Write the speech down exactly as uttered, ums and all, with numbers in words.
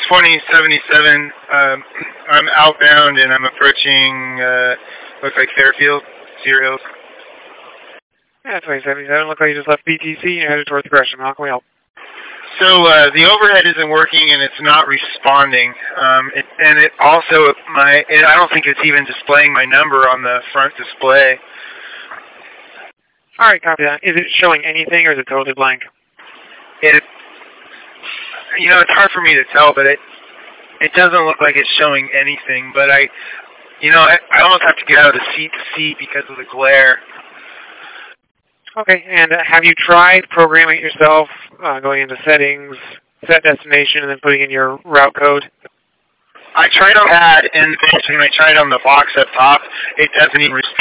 twenty seventy-seven. Um, I'm outbound and I'm approaching, uh, looks like Fairfield, Cedar Hills. Yeah, twenty seventy-seven. Looks like you just left B T C and you're headed towards Gresham. How can we help? So uh, the overhead isn't working and it's not responding. Um, it, and it also, my, it, I don't think it's even displaying my number on the front display. All right, copy that. Is it showing anything or is it totally blank? It, you know, it's hard for me to tell, but it it doesn't look like it's showing anything. But I, you know, I, I almost have to get out of the seat to see because of the glare. Okay, and uh, have you tried programming it yourself, uh, going into settings, set destination, and then putting in your route code? I tried on that, and when I tried on the box up top, it doesn't even respond.